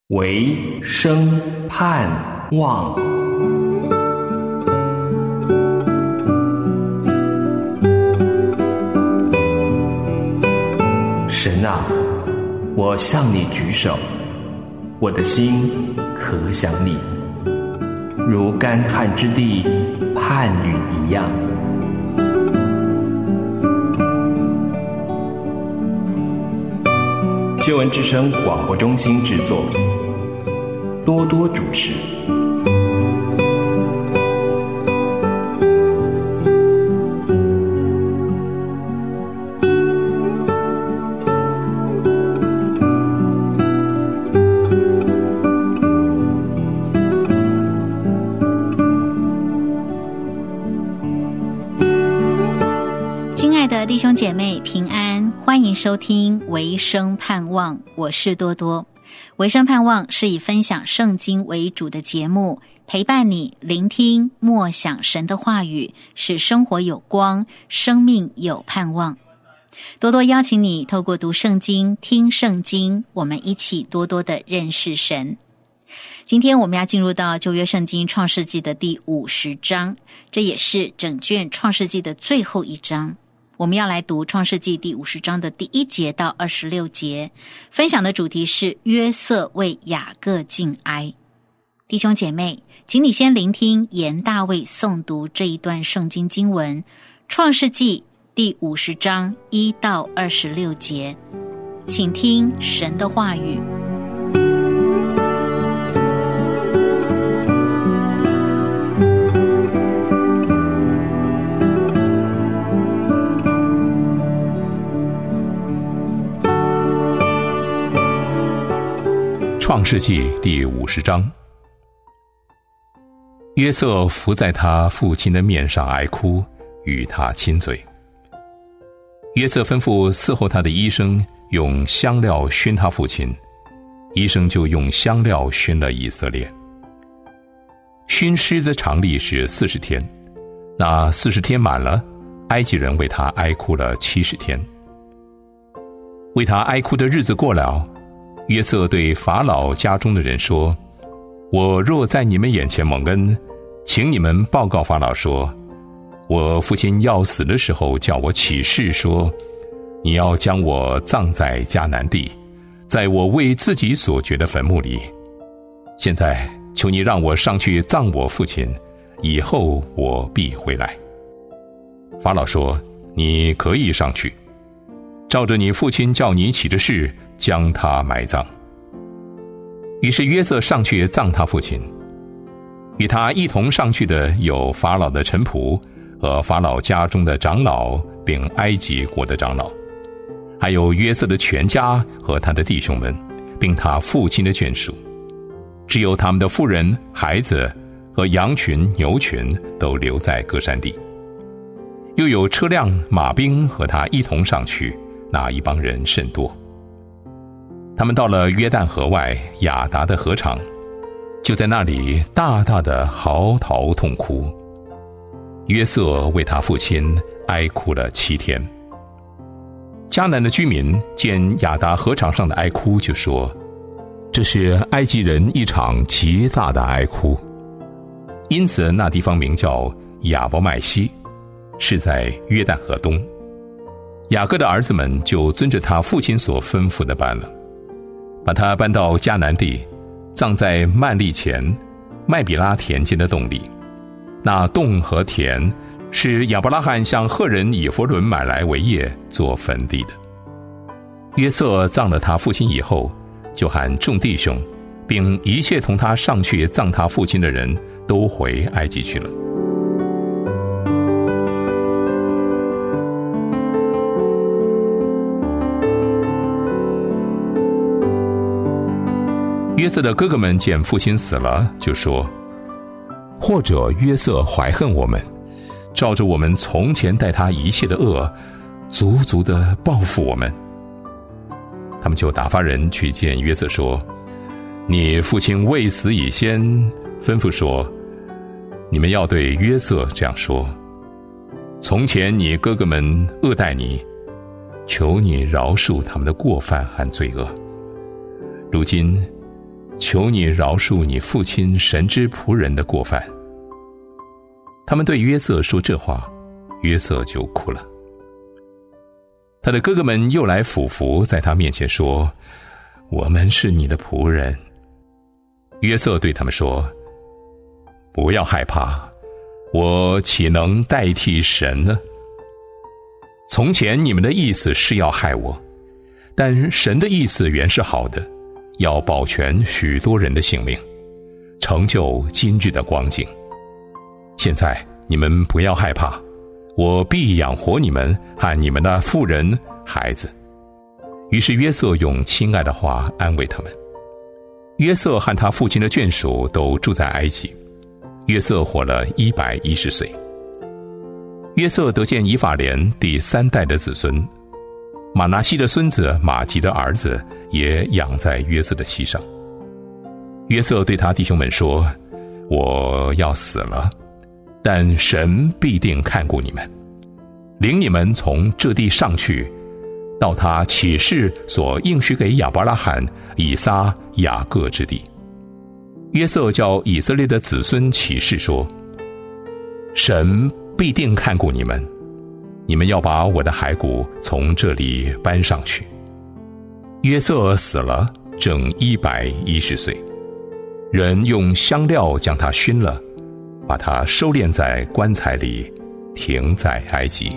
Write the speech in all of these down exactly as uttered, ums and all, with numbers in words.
唯生盼望。神啊，我向你举手，我的心可想你，如干旱之地盼雨一样。救恩之声广播中心制作，多多主持。 亲爱的弟兄姐妹平安，欢迎收听维生盼望，我是多多。维生盼望是以分享圣经为主的节目，陪伴你聆听默想神的话语，使生活有光，生命有盼望。多多邀请你透过读圣经、听圣经，我们一起多多的认识神。今天我们要进入到旧约圣经创世纪的第五十章，这也是整卷创世纪的最后一章。我们要来读创世纪第五十章的第一节到二十六节，分享的主题是约瑟为雅各敬哀。弟兄姐妹，请你先聆听严大卫诵读这一段圣经经文，创世纪第五十章一到二十六节，请听神的话语。 创世纪第五十章，约瑟伏在他父亲的面上哀哭，与他亲嘴。约瑟吩咐伺候他的医生用香料熏他父亲，医生就用香料熏了以色列。熏尸的常例是四十天，那四十天满了，埃及人为他哀哭了七十天。为他哀哭的日子过了，约瑟对法老家中的人说，我若在你们眼前蒙恩，请你们报告法老说，我父亲要死的时候叫我起誓说，你要将我葬在迦南地，在我为自己所掘的坟墓里。现在求你让我上去葬我父亲，以后我必回来。法老说，你可以上去，照着你父亲叫你起的誓，将他埋葬。于是约瑟上去葬他父亲，与他一同上去的有法老的臣仆和法老家中的长老，并埃及国的长老，还有约瑟的全家和他的弟兄们，并他父亲的眷属，只有他们的妇人、孩子和羊群、牛群都留在歌珊地。又有车辆、马兵和他一同上去，那一帮人甚多。他们到了约旦河外亚达的河场，就在那里大大的嚎啕痛哭。约瑟为他父亲哀哭了七天。迦南的居民见亚达河场上的哀哭，就说，这是埃及人一场极大的哀哭。因此那地方名叫亚伯麦西，是在约旦河东。雅各的儿子们就遵着他父亲所吩咐的办了，把他搬到迦南地，葬在曼利前麦比拉田间的洞里。那洞和田是亚伯拉罕向赫人以弗伦买来为业做坟地的。约瑟葬了他父亲以后，就喊众弟兄并一切同他上去葬他父亲的人都回埃及去了。约瑟的哥哥们见父亲死了，就说，或者约瑟怀恨我们，照着我们从前待他一切的恶，足足的报复我们。他们就打发人去见约瑟说，你父亲未死以先吩咐说，你们要对约瑟这样说，从前你哥哥们恶待你，求你饶恕他们的过犯和罪恶。如今求你饶恕你父亲神之仆人的过犯。”他们对约瑟说这话，约瑟就哭了。他的哥哥们又来俯伏在他面前说：“我们是你的仆人。”约瑟对他们说：“不要害怕，我岂能代替神呢？从前你们的意思是要害我，但神的意思原是好的，要保全许多人的性命，成就今日的光景。现在你们不要害怕，我必养活你们和你们的妇人孩子。”于是约瑟用亲爱的话安慰他们。约瑟和他父亲的眷属都住在埃及。约瑟活了一百一十岁。约瑟得见以法莲第三代的子孙，马拿西的孙子马吉的儿子也养在约瑟的膝上。约瑟对他弟兄们说：“我要死了，但神必定看顾你们，领你们从这地上去，到他起誓所应许给亚伯拉罕、以撒、雅各之地。”约瑟叫以色列的子孙起誓说：“神必定看顾你们，你们要把我的骸骨从这里搬上去。”约瑟死了，正一百一十岁。人用香料将他熏了，把他收敛在棺材里，停在埃及。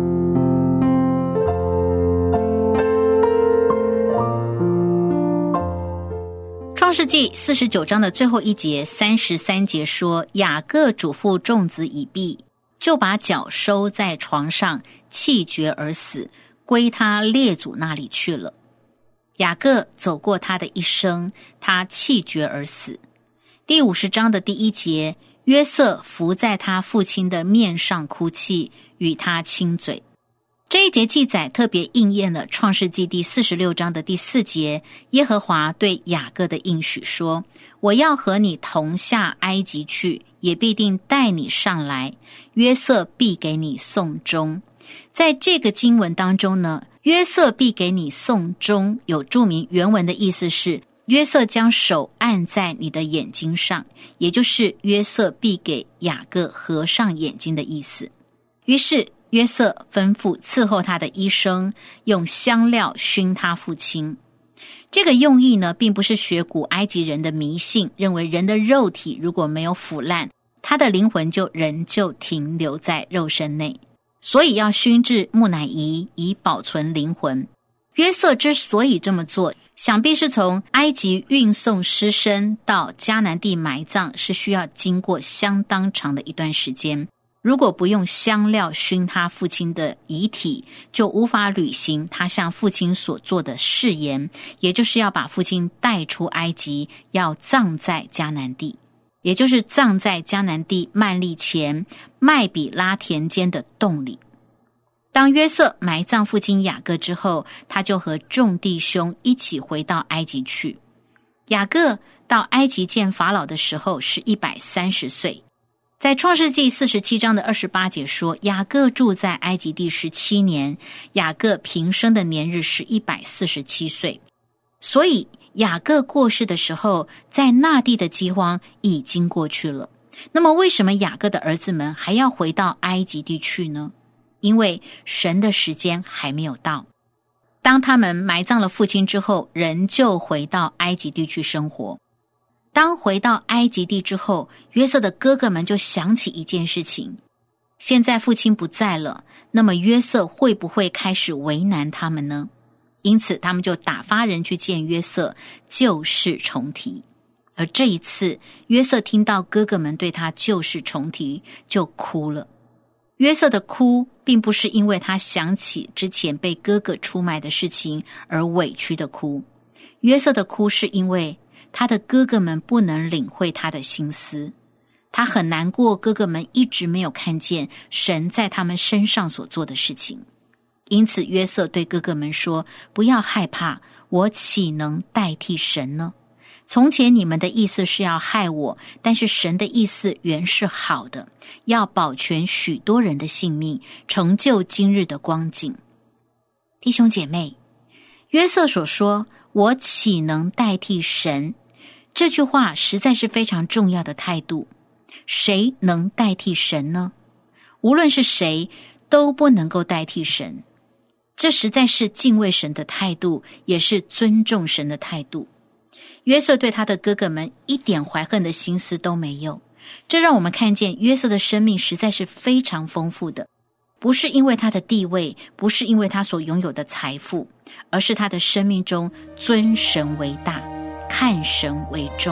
创世纪四十九章的最后一节三十三节说，雅各嘱咐众子以毕，就把脚收在床上，气绝而死，归他列祖那里去了。雅各走过他的一生，他气绝而死。第五十章的第一节，约瑟伏在他父亲的面上哭泣，与他亲嘴。这一节记载特别应验了创世纪第四十六章的第四节，耶和华对雅各的应许说：“我要和你同下埃及去，也必定带你上来，约瑟必给你送终。”在这个经文当中呢，约瑟必给你送终有注明原文的意思是约瑟将手按在你的眼睛上，也就是约瑟必给雅各合上眼睛的意思。于是约瑟吩咐伺候他的医生用香料熏他父亲。这个用意呢，并不是学古埃及人的迷信，认为人的肉体如果没有腐烂，他的灵魂就仍旧停留在肉身内，所以要熏制木乃伊以保存灵魂。约瑟之所以这么做，想必是从埃及运送尸身到迦南地埋葬，是需要经过相当长的一段时间。如果不用香料熏他父亲的遗体，就无法履行他向父亲所做的誓言，也就是要把父亲带出埃及，要葬在迦南地，也就是葬在迦南地幔利前麦比拉田间的洞里。当约瑟埋葬父亲雅各之后，他就和众弟兄一起回到埃及去。雅各到埃及见法老的时候是一百三十岁。在创世纪四十七章的二十八节说，雅各住在埃及地十七年，雅各平生的年日是一百四十七岁。所以雅各过世的时候，在那地的饥荒已经过去了。那么为什么雅各的儿子们还要回到埃及地去呢？因为神的时间还没有到。当他们埋葬了父亲之后，人就回到埃及地去生活。当回到埃及地之后，约瑟的哥哥们就想起一件事情，现在父亲不在了，那么约瑟会不会开始为难他们呢？因此他们就打发人去见约瑟，旧事重提。而这一次约瑟听到哥哥们对他旧事重提，就哭了。约瑟的哭并不是因为他想起之前被哥哥出卖的事情而委屈的哭，约瑟的哭是因为他的哥哥们不能领会他的心思，他很难过哥哥们一直没有看见神在他们身上所做的事情。因此约瑟对哥哥们说，不要害怕，我岂能代替神呢？从前你们的意思是要害我，但是神的意思原是好的，要保全许多人的性命，成就今日的光景。弟兄姐妹，约瑟所说我岂能代替神， 这句话实在是非常重要的态度。谁能代替神呢？无论是谁，都不能够代替神。这实在是敬畏神的态度，也是尊重神的态度。约瑟对他的哥哥们一点怀恨的心思都没有，这让我们看见约瑟的生命实在是非常丰富的，不是因为他的地位，不是因为他所拥有的财富，而是他的生命中尊神为大，看神为重。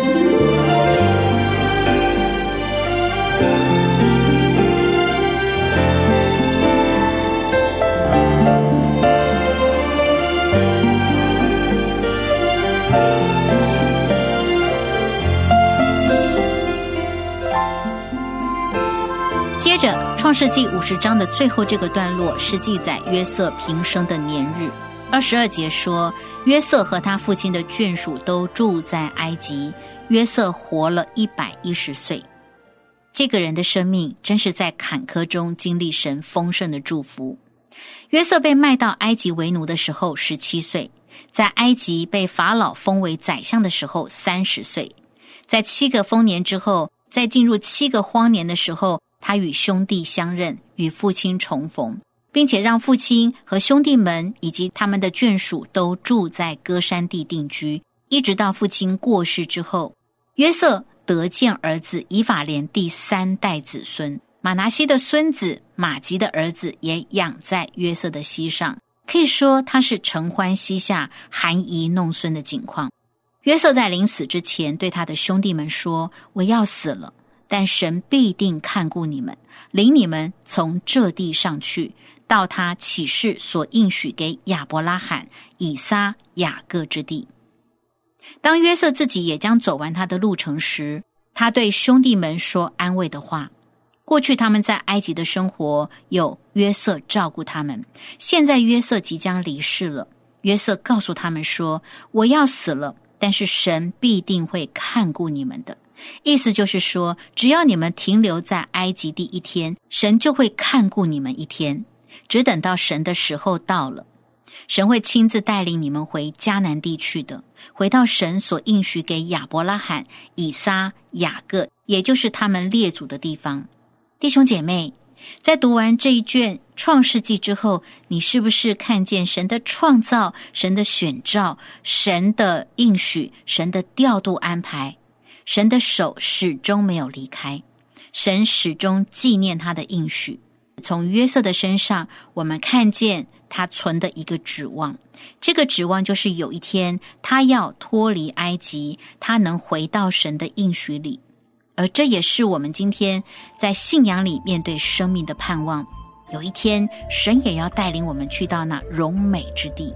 接着创世纪五十章的最后这个段落是记载约瑟平生的年日。二十二节说，约瑟和他父亲的眷属都住在埃及，约瑟活了一百一十岁。这个人的生命真是在坎坷中经历神丰盛的祝福。约瑟被卖到埃及为奴的时候十七岁，在埃及被法老封为宰相的时候三十岁，在七个丰年之后，在进入七个荒年的时候，他与兄弟相认，与父亲重逢，并且让父亲和兄弟们以及他们的眷属都住在歌珊地定居，一直到父亲过世之后，约瑟得见儿子以法莲第三代子孙，马拿西的孙子马吉的儿子也养在约瑟的膝上，可以说他是承欢膝下，含饴弄孙的景况。约瑟在临死之前对他的兄弟们说，我要死了，但神必定看顾你们，领你们从这地上去，到他起誓所应许给亚伯拉罕、以撒、雅各之地。当约瑟自己也将走完他的路程时，他对兄弟们说安慰的话。过去他们在埃及的生活有约瑟照顾他们，现在约瑟即将离世了。约瑟告诉他们说，我要死了，但是神必定会看顾你们的。意思就是说，只要你们停留在埃及地一天，神就会看顾你们一天，只等到神的时候到了，神会亲自带领你们回迦南地去的，回到神所应许给亚伯拉罕、以撒、雅各，也就是他们列祖的地方。弟兄姐妹，在读完这一卷创世纪之后，你是不是看见神的创造、神的选召、神的应许、神的调度安排？神的手始终没有离开，神始终纪念他的应许。从约瑟的身上，我们看见他存的一个指望，这个指望就是有一天他要脱离埃及，他能回到神的应许里。而这也是我们今天在信仰里面对生命的盼望，有一天神也要带领我们去到那荣美之地。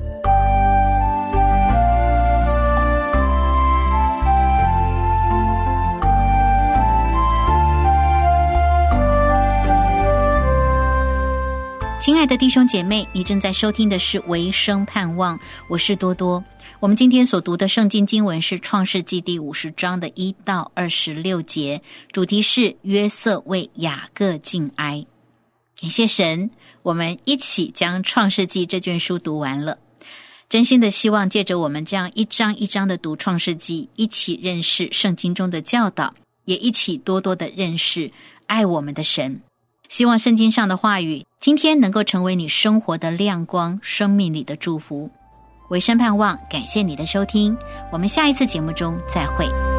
亲爱的弟兄姐妹，你正在收听的是维生盼望，我是多多。我们今天所读的圣经经文是创世纪第五十章的一到二十六节，主题是约瑟为雅各敬哀。感谢神，我们一起将创世纪这卷书读完了。真心的希望借着我们这样一章一章的读创世纪，一起认识圣经中的教导，也一起多多的认识爱我们的神。希望圣经上的话语今天能够成为你生活的亮光，生命里的祝福。维生盼望，感谢你的收听，我们下一次节目中再会。